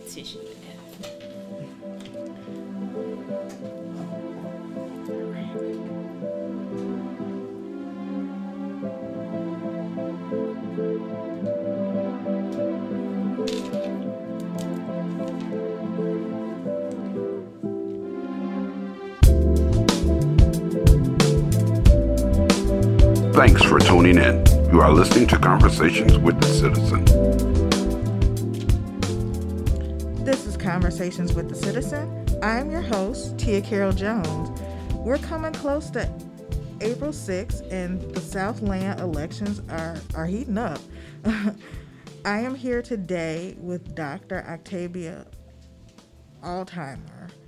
competition with that. Thanks for tuning in. You are listening to Conversations with the Citizen. This is Conversations with the Citizen. I'm your host, Tia Carol Jones. We're coming close to April 6th, and the Southland elections are heating up. I am here today with Dr. Octavia Altheimer.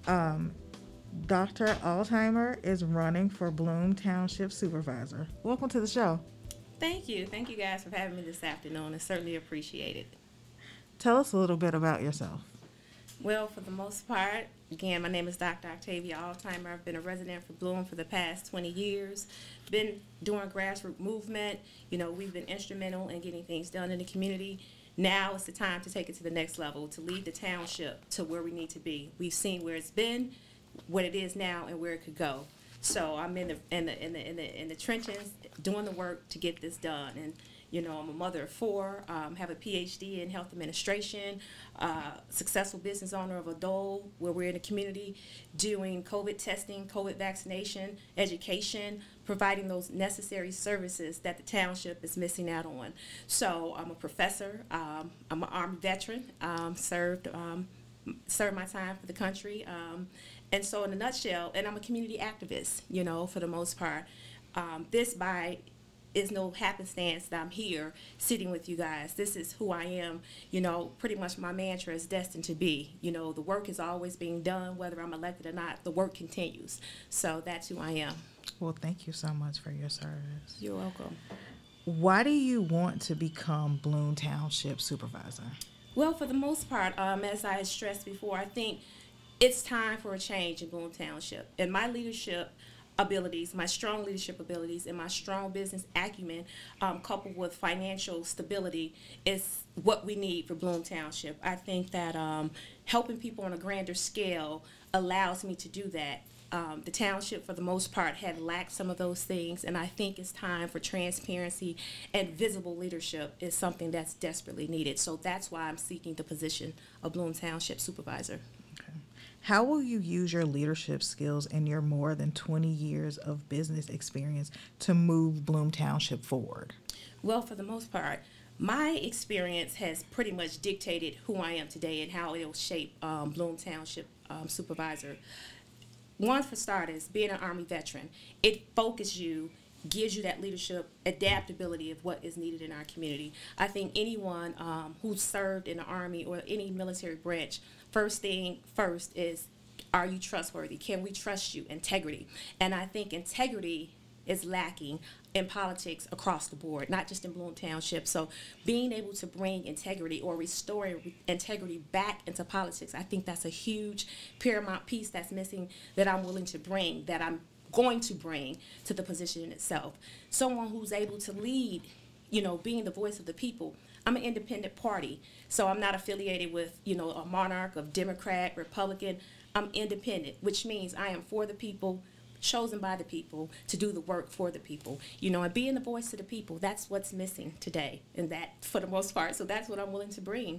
Dr. Altheimer is running for Bloom Township Supervisor. Welcome to the show. Thank you. Thank you guys for having me this afternoon. I certainly appreciate it. Tell us a little bit about yourself. Well, for the most part, again, my name is Dr. Octavia Altheimer. I've been a resident for Bloom for the past 20 years. Been doing grassroots movement. We've been instrumental in getting things done in the community. Now it's the time to take it to the next level, to lead the township to where we need to be. We've seen where it's been, what it is now, and where it could go. So I'm in the trenches doing the work to get this done. And I'm a mother of 4, have a PhD in health administration, successful business owner of a dole where we're in the community doing COVID testing, COVID vaccination, education, providing those necessary services that the township is missing out on. So I'm a professor. I'm an Army veteran. Served my time for the country. And so in a nutshell, and I'm a community activist, for the most part. This is no happenstance that I'm here sitting with you guys. This is who I am. Pretty much my mantra is destined to be. The work is always being done, whether I'm elected or not. The work continues. So that's who I am. Well, thank you so much for your service. You're welcome. Why do you want to become Bloom Township Supervisor? Well, for the most part, as I stressed before, I think it's time for a change in Bloom Township. And my leadership abilities, my strong leadership abilities, and my strong business acumen, coupled with financial stability, is what we need for Bloom Township. I think that helping people on a grander scale allows me to do that. The township, for the most part, had lacked some of those things, and I think it's time for transparency and visible leadership is something that's desperately needed. So that's why I'm seeking the position of Bloom Township Supervisor. Okay. How will you use your leadership skills and your more than 20 years of business experience to move Bloom Township forward? Well, for the most part, my experience has pretty much dictated who I am today and how it will shape Bloom Township Supervisor. One, for starters, being an Army veteran, it focuses you, gives you that leadership adaptability of what is needed in our community. I think anyone who's served in the Army or any military branch, first thing first is, are you trustworthy? Can we trust you? Integrity. And I think integrity is lacking in politics across the board, not just in Bloom Township. So being able to bring integrity or restoring integrity back into politics, I think that's a huge paramount piece that's missing that I'm willing to bring, that I'm going to bring to the position itself. Someone who's able to lead, being the voice of the people. I'm an independent party, so I'm not affiliated with, a monarch of Democrat, Republican. I'm independent, which means I am for the people, chosen by the people to do the work for the people, and being the voice of the people. That's what's missing today, and that for the most part. So that's what I'm willing to bring.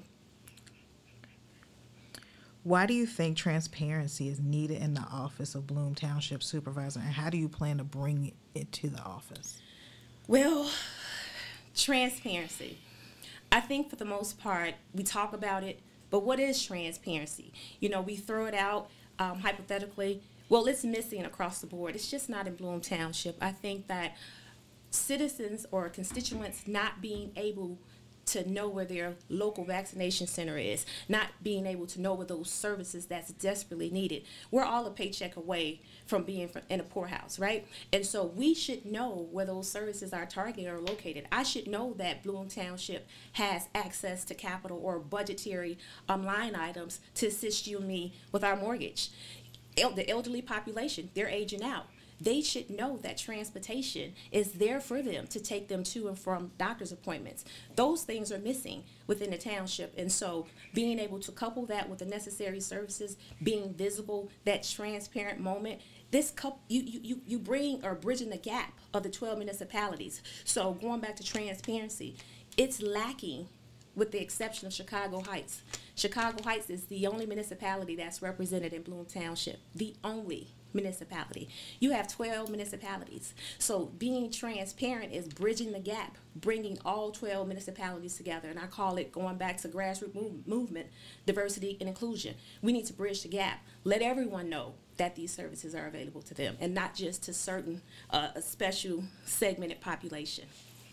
Why do you think transparency is needed in the office of Bloom Township Supervisor, and how do you plan to bring it to the office? Well, transparency. I think for the most part, we talk about it, but what is transparency? We throw it out hypothetically. Well, it's missing across the board. It's just not in Bloom Township. I think that citizens or constituents not being able to know where their local vaccination center is, not being able to know where those services that's desperately needed. We're all a paycheck away from being in a poorhouse, right? And so we should know where those services are targeted or located. I should know that Bloom Township has access to capital or budgetary line items to assist you and me with our mortgage. The elderly population, they're aging out. they should know that transportation is there for them to take them to and from doctor's appointments. Those things are missing within the township. And so being able to couple that with the necessary services, being visible, that transparent moment, you bring or bridging the gap of the 12 municipalities. So going back to transparency, it's lacking with the exception of Chicago Heights. Chicago Heights is the only municipality that's represented in Bloom Township, the only municipality. You have 12 municipalities. So being transparent is bridging the gap, bringing all 12 municipalities together. And I call it, going back to grassroots movement, diversity and inclusion. We need to bridge the gap. Let everyone know that these services are available to them and not just to certain a special segmented population.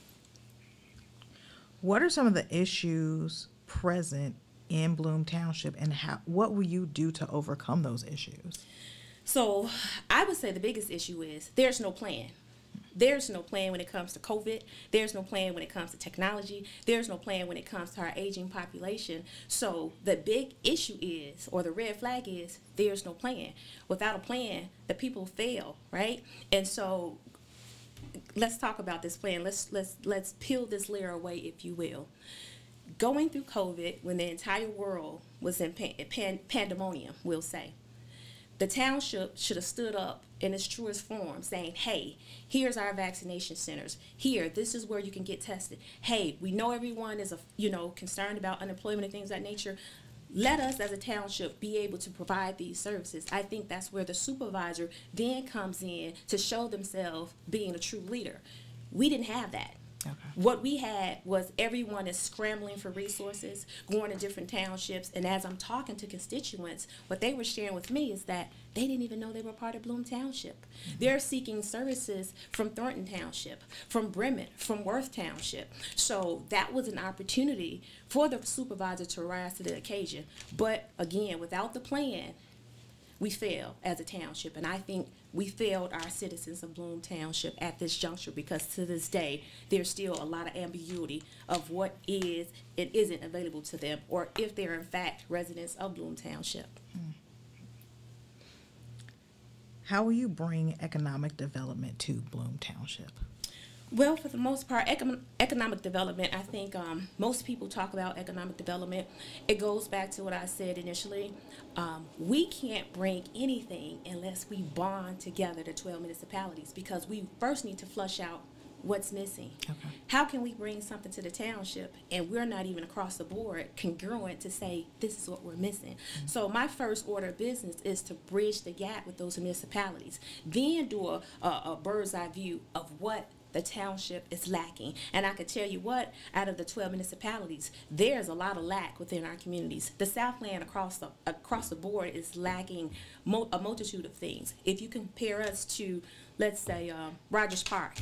What are some of the issues present in Bloom Township, and what will you do to overcome those issues? So I would say the biggest issue is there's no plan. There's no plan when it comes to COVID. There's no plan when it comes to technology. There's no plan when it comes to our aging population. So the big issue is, or the red flag is, there's no plan. Without a plan, the people fail, right? And so let's talk about this plan. Let's peel this layer away, if you will. Going through COVID, when the entire world was in pandemonium, we'll say, the township should have stood up in its truest form, saying, "Hey, here's our vaccination centers. Here, this is where you can get tested. Hey, we know everyone is concerned about unemployment and things of that nature. Let us as a township be able to provide these services." I think that's where the supervisor then comes in to show themselves being a true leader. We didn't have that. Okay. What we had was everyone is scrambling for resources, going to different townships, and as I'm talking to constituents, what they were sharing with me is that they didn't even know they were part of Bloom Township. Mm-hmm. They're seeking services from Thornton Township, from Bremen, from Worth Township. So that was an opportunity for the supervisor to rise to the occasion. But again, without the plan, we fail as a township, and I think we failed our citizens of Bloom Township at this juncture because to this day, there's still a lot of ambiguity of what is and isn't available to them, or if they're in fact residents of Bloom Township. How will you bring economic development to Bloom Township? Well, for the most part, economic development, I think most people talk about economic development. It goes back to what I said initially. We can't bring anything unless we bond together the 12 municipalities because we first need to flush out what's missing. Okay. How can we bring something to the township and we're not even across the board congruent to say this is what we're missing? Mm-hmm. So my first order of business is to bridge the gap with those municipalities, then do a bird's eye view of what the township is lacking. And I could tell you what, out of the 12 municipalities, there's a lot of lack within our communities. The Southland across the board is lacking a multitude of things. If you compare us to, let's say, Rogers Park,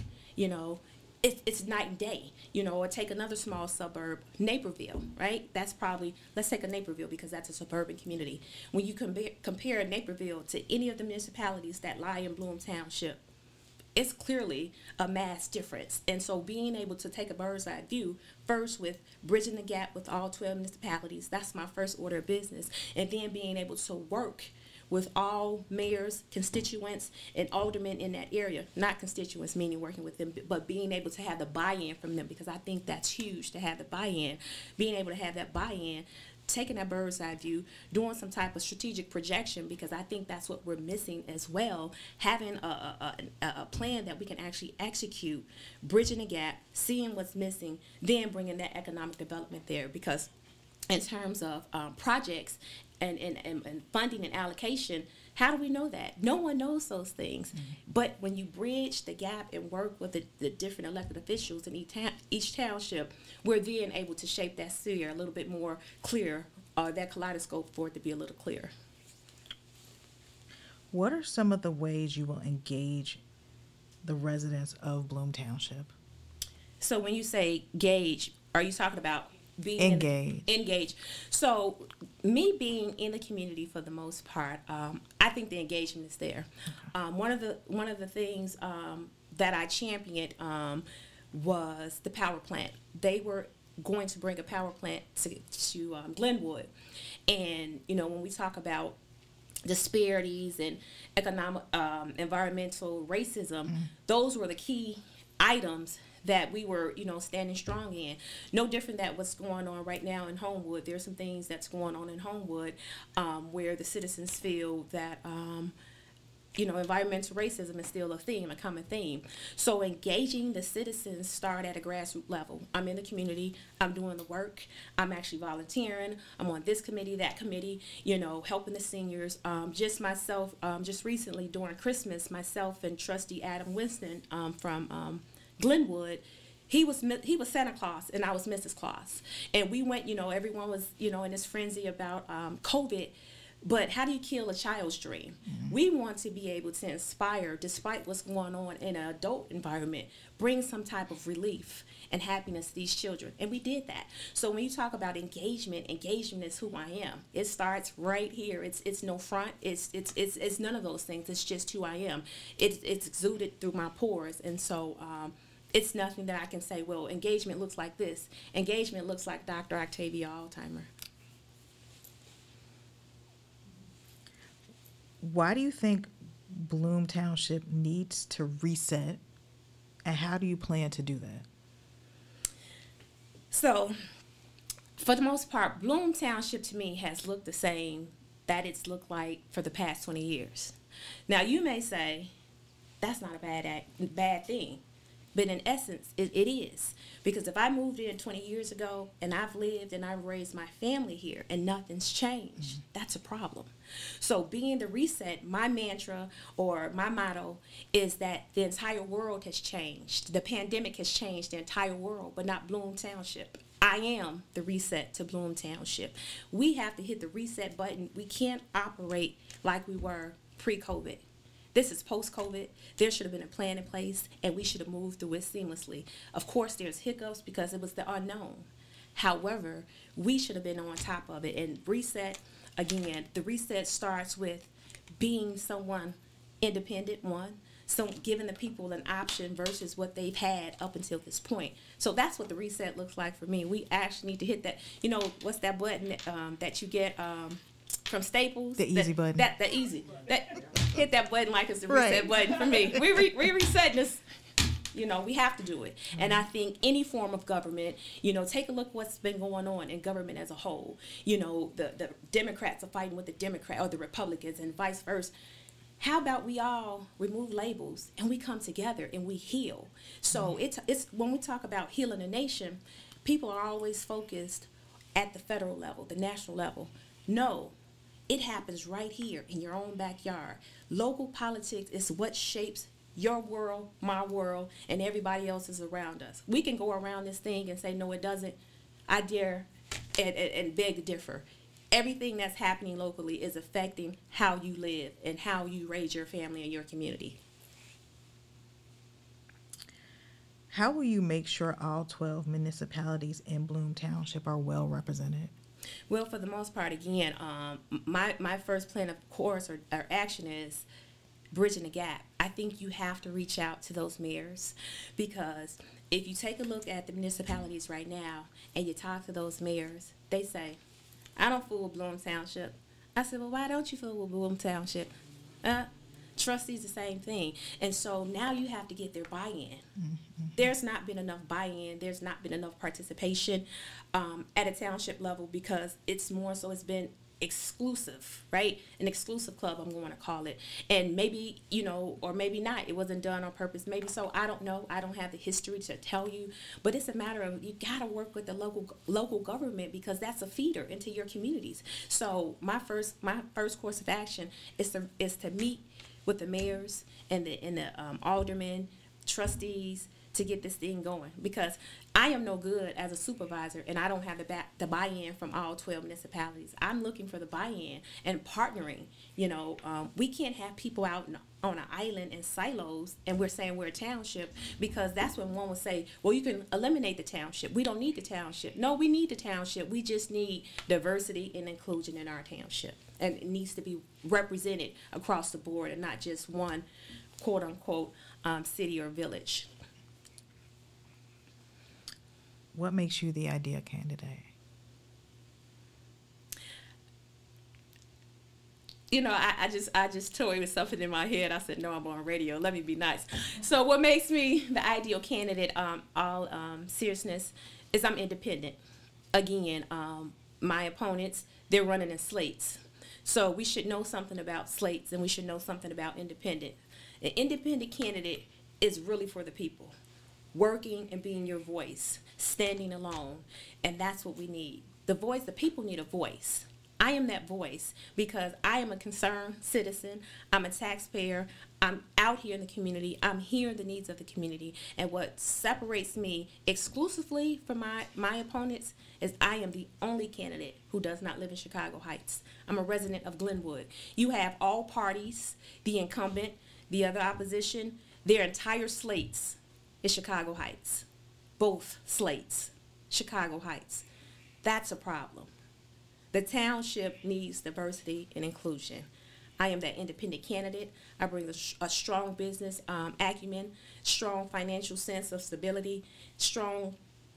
it's night and day, or take another small suburb, Naperville, right? That's probably, let's take a Naperville because that's a suburban community. When you compare Naperville to any of the municipalities that lie in Bloom Township, it's clearly a mass difference. And so being able to take a bird's eye view, first with bridging the gap with all 12 municipalities, that's my first order of business. And then being able to work with all mayors, constituents, and aldermen in that area. Not constituents, meaning working with them, but being able to have the buy-in from them, because I think that's huge to have the buy-in. Being able to have that buy-in, taking that bird's eye view, doing some type of strategic projection, because I think that's what we're missing as well, having a plan that we can actually execute, bridging the gap, seeing what's missing, then bringing that economic development there, because in terms of projects and funding and allocation, how do we know that? No one knows those things. Mm-hmm. But when you bridge the gap and work with the different elected officials in each township, we're then able to shape that sphere a little bit more clear, that kaleidoscope for it to be a little clearer. What are some of the ways you will engage the residents of Bloom Township? So when you say gauge, are you talking about being engaged? So me being in the community for the most part, I think the engagement is there. Okay. One of the things that I championed was the power plant. They were going to bring a power plant to Glenwood, and when we talk about disparities and economic, environmental racism, those were the key items that we were, standing strong in. No different than what's going on right now in Homewood. There's some things that's going on in Homewood where the citizens feel that environmental racism is still a common theme. So engaging the citizens start at a grassroots level. I'm in the community. I'm doing the work. I'm actually volunteering. I'm on this committee, that committee, helping the seniors. Just recently during Christmas, myself and Trustee Adam Winston from Glenwood, he was Santa Claus and I was Mrs. Claus. And we went, everyone was, in this frenzy about COVID. But how do you kill a child's dream? We want to be able to inspire, despite what's going on in an adult environment, bring some type of relief and happiness to these children. And we did that. So when you talk about engagement is who I am. It starts right here. It's no front. It's none of those things. It's just who I am. It's exuded through my pores. And so it's nothing that I can say, well, engagement looks like this. Engagement looks like Dr. Octavia Altimer. Why do you think Bloom Township needs to reset, and how do you plan to do that? So, for the most part, Bloom Township to me has looked the same that it's looked like for the past 20 years. Now, you may say, that's not a bad thing. But in essence, it is. Because if I moved in 20 years ago and I've lived and I've raised my family here and nothing's changed, that's a problem. So being the reset, my mantra or my motto is that the entire world has changed. The pandemic has changed the entire world, but not Bloom Township. I am the reset to Bloom Township. We have to hit the reset button. We can't operate like we were pre-COVID. This is post-COVID. There should have been a plan in place, and we should have moved through it seamlessly. Of course, there's hiccups because it was the unknown. However, we should have been on top of it. And reset, again, the reset starts with being someone independent, so giving the people an option versus what they've had up until this point. So that's what the reset looks like for me. We actually need to hit that. What's that button that you get from Staples? The easy button. The easy. Hit that button like it's the reset button for me. We resetting this. We have to do it. And I think any form of government, take a look what's been going on in government as a whole. The Democrats are fighting with the Democrat or the Republicans and vice versa. How about we all remove labels and we come together and we heal? So it's when we talk about healing a nation, people are always focused at the federal level, the national level. No, it happens right here in your own backyard. Local politics is what shapes your world, my world, and everybody else's around us. We can go around this thing and say, no, it doesn't. I dare and beg to differ. Everything that's happening locally is affecting how you live and how you raise your family and your community. How will you make sure all 12 municipalities in Bloom Township are well represented? Well, for the most part, again, my first plan, of course, or action is bridging the gap. I think you have to reach out to those mayors, because if you take a look at the municipalities right now and you talk to those mayors, they say, I don't fool with Bloom Township. I said, well, why don't you fool with Bloom Township? Trustees, the same thing. And so now you have to get their buy-in. Mm-hmm. There's not been enough buy-in. There's not been enough participation at a township level, because it's been exclusive, right? An exclusive club, I'm going to call it. And maybe, or maybe not. It wasn't done on purpose. Maybe so. I don't know. I don't have the history to tell you. But it's a matter of you got to work with the local government, because that's a feeder into your communities. So my first course of action is to meet with the mayors and the aldermen, trustees, to get this thing going, because I am no good as a supervisor and I don't have the buy-in from all 12 municipalities. I'm looking for the buy-in and partnering. We can't have people out on an island in silos and we're saying we're a township, because that's when one would say, well, you can eliminate the township. We don't need the township. No, we need the township. We just need diversity and inclusion in our township, and it needs to be represented across the board and not just one quote-unquote city or village. What makes you the ideal candidate? I just toyed with something in my head. I said, no, I'm on radio. Let me be nice. So what makes me the ideal candidate, all seriousness, is I'm independent. Again, my opponents, they're running in slates. So we should know something about slates, and we should know something about independent. An independent candidate is really for the people, working and being your voice, standing alone, and that's what we need. The people need a voice. I am that voice because I am a concerned citizen. I'm a taxpayer. I'm out here in the community. I'm hearing the needs of the community. And what separates me exclusively from my opponents is I am the only candidate who does not live in Chicago Heights. I'm a resident of Glenwood. You have all parties, the incumbent, the other opposition, their entire slates is Chicago Heights. Both slates, Chicago Heights. That's a problem. The township needs diversity and inclusion. I am that independent candidate. I bring a strong business acumen, strong financial sense of stability, strong,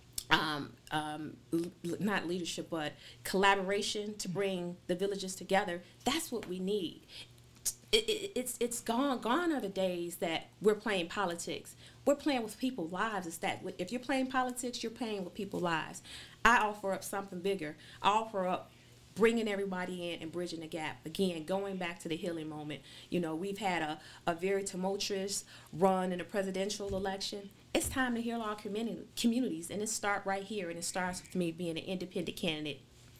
not leadership, but collaboration to bring the villages together. That's what we need. It's gone are the days that we're playing politics. We're playing with people's lives. It's that if you're playing politics, you're playing with people's lives. I offer up something bigger. I offer up bringing everybody in and bridging the gap. Again, going back to the healing moment. We've had a very tumultuous run in the presidential election. It's time to heal our communities, and it starts right here, and it starts with me being an independent candidate.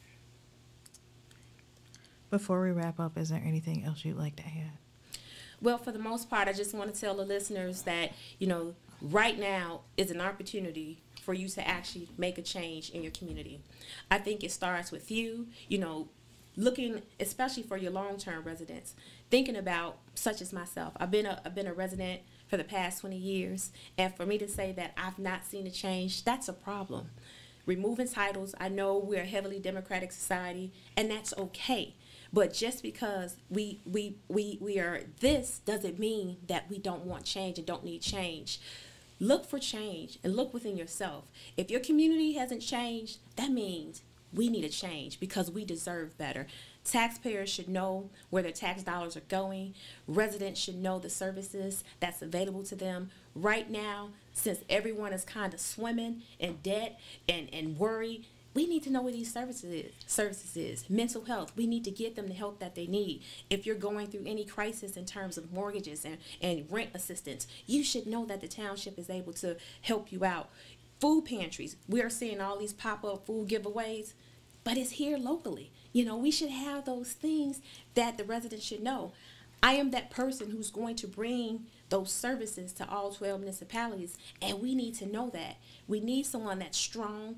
Before we wrap up, is there anything else you'd like to add? Well, for the most part, I just want to tell the listeners that, right now is an opportunity for you to actually make a change in your community. I think it starts with you, looking, especially for your long-term residents, thinking about, such as myself. I've been a resident for the past 20 years, and for me to say that I've not seen a change, that's a problem. Removing titles, I know we're a heavily democratic society, and that's okay. But just because we are this doesn't mean that we don't want change and don't need change. Look for change and look within yourself. If your community hasn't changed, that means we need a change because we deserve better. Taxpayers should know where their tax dollars are going. Residents should know the services that's available to them. Right now, since everyone is kind of swimming in debt and worry, we need to know where these services is. Mental health, we need to get them the help that they need. If you're going through any crisis in terms of mortgages and rent assistance, you should know that the township is able to help you out. Food pantries, we are seeing all these pop-up food giveaways, but it's here locally. We should have those things that the residents should know. I am that person who's going to bring those services to all 12 municipalities, and we need to know that. We need someone that's strong,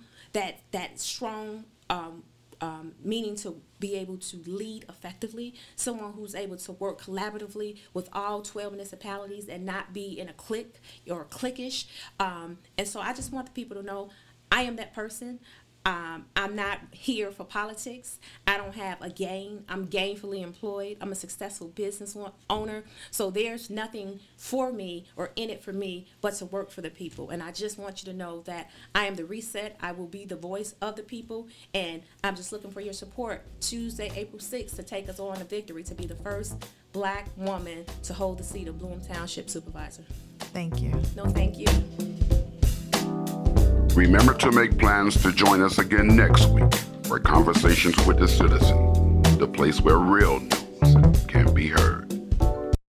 meaning to be able to lead effectively, someone who's able to work collaboratively with all 12 municipalities and not be in a clique or cliquish. And so I just want the people to know I am that person. I'm not here for politics. I don't have a gain. I'm gainfully employed. I'm a successful business owner. So there's nothing for me or in it for me but to work for the people. And I just want you to know that I am the reset. I will be the voice of the people. And I'm just looking for your support Tuesday, April 6th, to take us on to victory, to be the first Black woman to hold the seat of Bloom Township Supervisor. Thank you. No, thank you. Remember to make plans to join us again next week for Conversations with the Citizen, the place where real news can be heard.